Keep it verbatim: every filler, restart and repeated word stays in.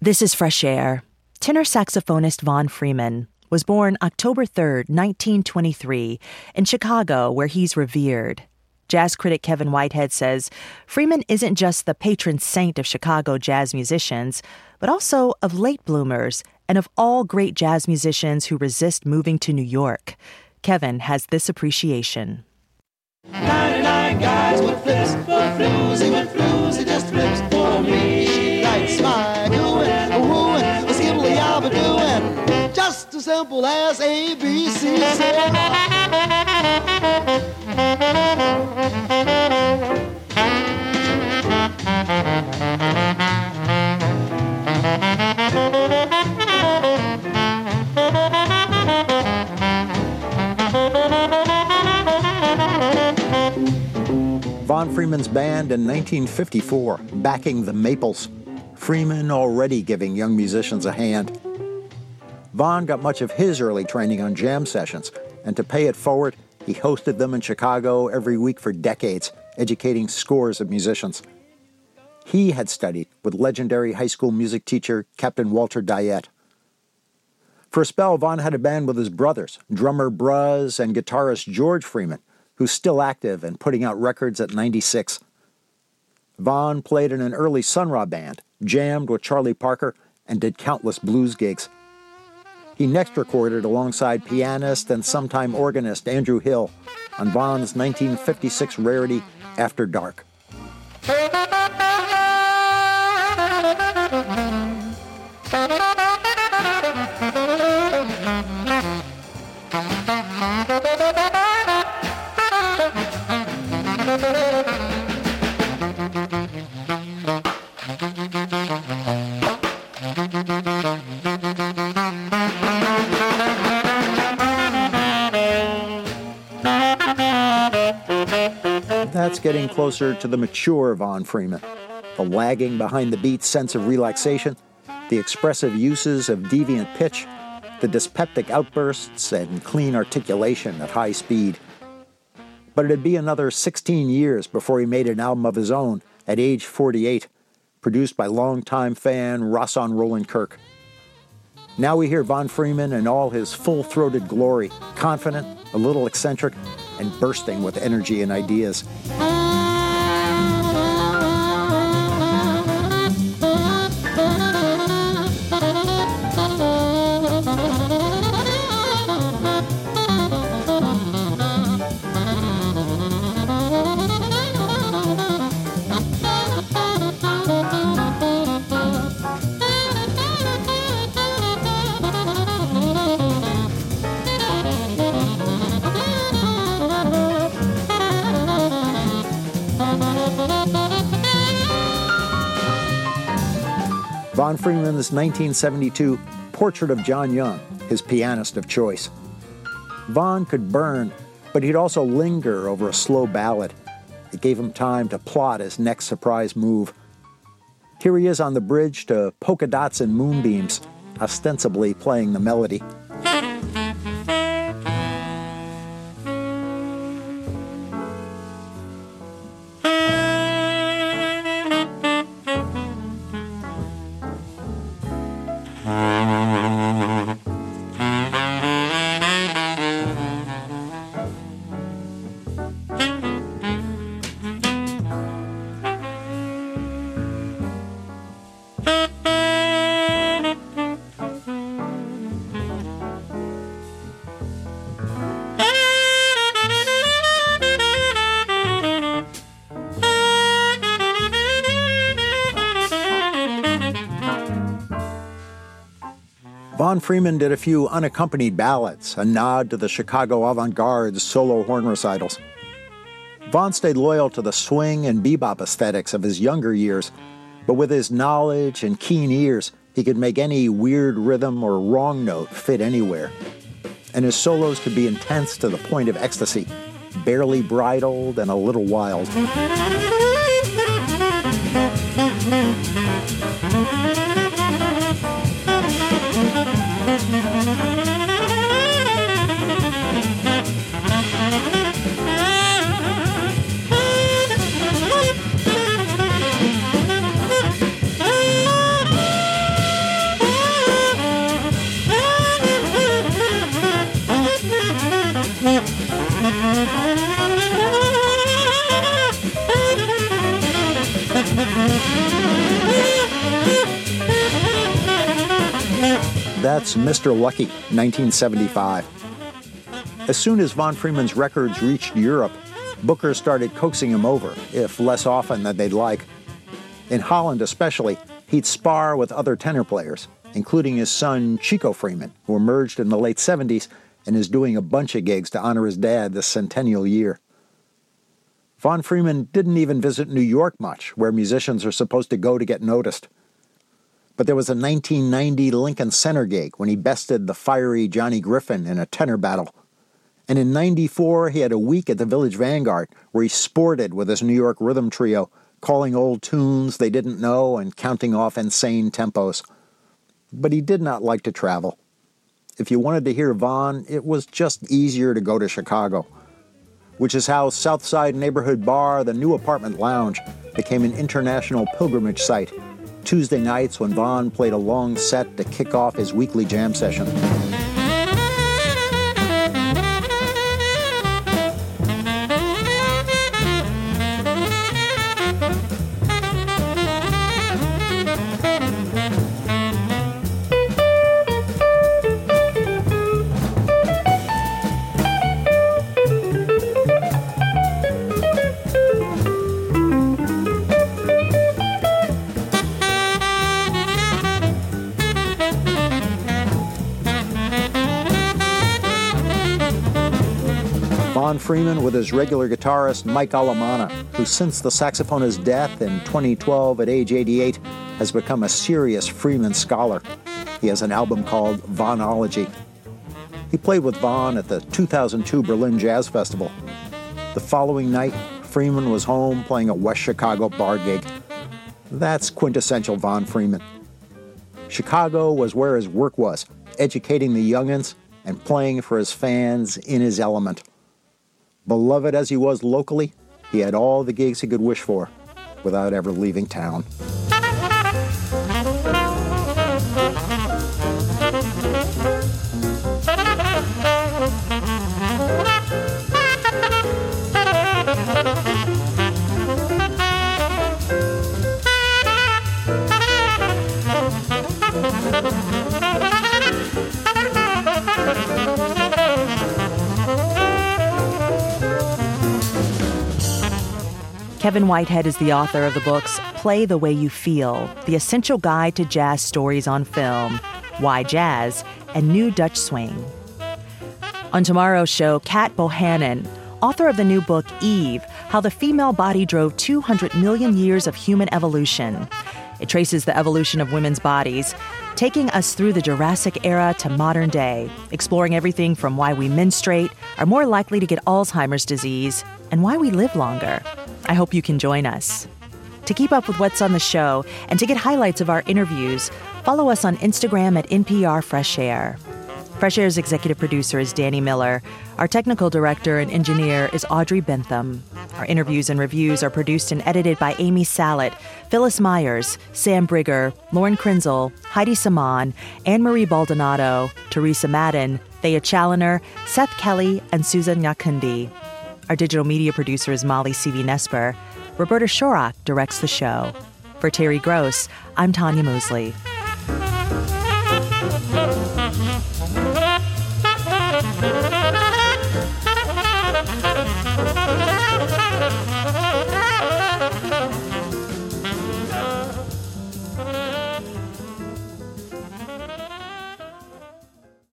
This is Fresh Air. Tenor saxophonist Von Freeman was born October third, nineteen twenty-three, in Chicago, where he's revered. Jazz critic Kevin Whitehead says Freeman isn't just the patron saint of Chicago jazz musicians, but also of late bloomers and of all great jazz musicians who resist moving to New York. Kevin has this appreciation. ninety-nine guys with flips, but floozy with floozy just flips for me. She likes my doing, a wooing, a skibbly yabba doing, just as simple as A B C. Von Freeman's band in nineteen fifty-four, backing the Maples. Freeman already giving young musicians a hand. Von got much of his early training on jam sessions, and to pay it forward, he hosted them in Chicago every week for decades, educating scores of musicians. He had studied with legendary high school music teacher Captain Walter Dyett. For a spell, Von had a band with his brothers, drummer Bruz and guitarist George Freeman, who's still active and putting out records at ninety-six. Von played in an early Sun Ra band, jammed with Charlie Parker, and did countless blues gigs. He next recorded alongside pianist and sometime organist Andrew Hill on Von's nineteen fifty-six rarity, After Dark. That's getting closer to the mature Von Freeman. The lagging behind the beat sense of relaxation, the expressive uses of deviant pitch, the dyspeptic outbursts and clean articulation at high speed. But it'd be another sixteen years before he made an album of his own at age forty-eight, produced by longtime fan Rahsaan Roland Kirk. Now we hear Von Freeman in all his full-throated glory, confident, a little eccentric, and bursting with energy and ideas. Von Freeman's nineteen seventy-two Portrait of John Young, his pianist of choice. Von could burn, but he'd also linger over a slow ballad. It gave him time to plot his next surprise move. Here he is on the bridge to Polka Dots and Moonbeams, ostensibly playing the melody. Von Freeman did a few unaccompanied ballads, a nod to the Chicago avant-garde's solo horn recitals. Von stayed loyal to the swing and bebop aesthetics of his younger years, but with his knowledge and keen ears, he could make any weird rhythm or wrong note fit anywhere. And his solos could be intense to the point of ecstasy, barely bridled and a little wild. That's Mister Lucky, nineteen seventy-five. As soon as Von Freeman's records reached Europe, bookers started coaxing him over, if less often than they'd like. In Holland especially, he'd spar with other tenor players, including his son Chico Freeman, who emerged in the late seventies and is doing a bunch of gigs to honor his dad this centennial year. Von Freeman didn't even visit New York much, where musicians are supposed to go to get noticed. But there was a nineteen ninety Lincoln Center gig when he bested the fiery Johnny Griffin in a tenor battle. And in ninety-four, he had a week at the Village Vanguard where he sported with his New York rhythm trio, calling old tunes they didn't know and counting off insane tempos. But he did not like to travel. If you wanted to hear Von, it was just easier to go to Chicago, which is how Southside neighborhood bar, the New Apartment Lounge, became an international pilgrimage site. Tuesday nights when Von played a long set to kick off his weekly jam session. Von Freeman with his regular guitarist Mike Alamana, who since the saxophonist's death in twenty twelve at age eighty-eight has become a serious Freeman scholar. He has an album called Vonology. He played with Von at the two thousand two Berlin Jazz Festival. The following night, Freeman was home playing a West Chicago bar gig. That's quintessential Von Freeman. Chicago was where his work was, educating the youngins and playing for his fans in his element. Beloved as he was locally, he had all the gigs he could wish for without ever leaving town. Kevin Whitehead is the author of the books Play the Way You Feel, The Essential Guide to Jazz Stories on Film, Why Jazz, and New Dutch Swing. On tomorrow's show, Kat Bohannon, author of the new book Eve, How the Female Body Drove two hundred million Years of Human Evolution. It traces the evolution of women's bodies, taking us through the Jurassic era to modern day, exploring everything from why we menstruate, are more likely to get Alzheimer's disease, and why we live longer. I hope you can join us. To keep up with what's on the show and to get highlights of our interviews, follow us on Instagram at N P R Fresh Air. Fresh Air's executive producer is Danny Miller. Our technical director and engineer is Audrey Bentham. Our interviews and reviews are produced and edited by Amy Salet, Phyllis Myers, Sam Brigger, Lauren Krenzel, Heidi Saman, Anne-Marie Baldonado, Teresa Madden, Thea Challoner, Seth Kelly, and Susan Nyakundi. Our digital media producer is Molly C V Nesper. Roberta Shorak directs the show. For Terry Gross, I'm Tanya Mosley.